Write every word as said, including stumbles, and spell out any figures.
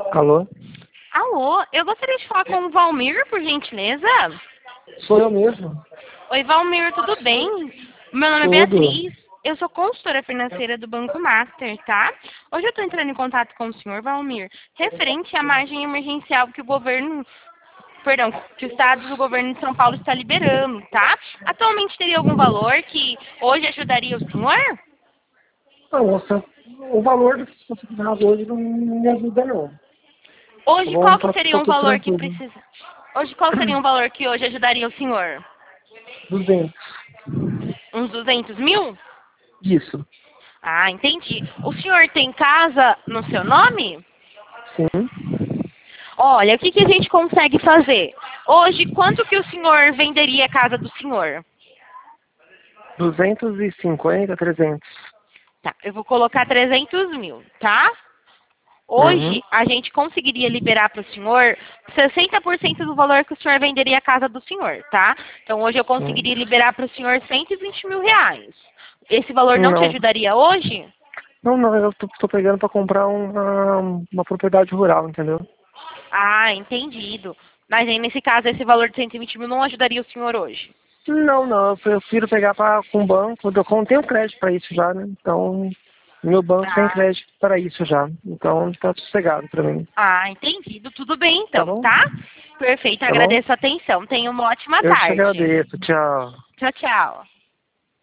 Alô? Alô, eu gostaria de falar com o Valmir, por gentileza. Sou eu mesmo. Oi, Valmir, tudo bem? Meu nome é Tudo. Beatriz. Eu sou consultora financeira do Banco Master, tá? Hoje eu estou entrando em contato com o senhor Valmir, referente à margem emergencial que o governo, perdão, que o Estado do governo de São Paulo está liberando, tá? Atualmente teria algum valor que hoje ajudaria o senhor? Não, moça, o valor do que você pagar hoje não me ajuda, não. Tá Hoje, bom? qual que Tá, seria tá um tudo valor que tranquilo. precisa? Hoje, qual seria um valor que hoje ajudaria o senhor? duzentos. Uns duzentos mil? Isso. Ah, entendi. O senhor tem casa no seu nome? Sim. Olha, o que, que a gente consegue fazer? Hoje, quanto que o senhor venderia a casa do senhor? duzentos e cinquenta, trezentos. Tá, eu vou colocar trezentos mil, tá? Uhum. Hoje, a gente conseguiria liberar para o senhor sessenta por cento do valor que o senhor venderia a casa do senhor, tá? Então, hoje eu Sim. conseguiria liberar para o senhor cento e vinte mil reais. Esse valor não te Não. ajudaria hoje? Não, não, eu tô, tô pegando pra comprar uma, uma propriedade rural, entendeu? Ah, entendido. Mas aí, nesse caso, esse valor de cento e vinte mil não ajudaria o senhor hoje? Não, não, eu prefiro pegar pra, com banco, eu não tenho crédito pra isso já, né? Então, meu banco tem Ah, crédito para isso já. Então, tá sossegado pra mim. ah, entendido. Tudo bem, Tá então, bom? tá? Perfeito, Tá bom? agradeço a atenção. Tenha uma ótima Eu te tarde. agradeço. Tchau. Tchau, tchau.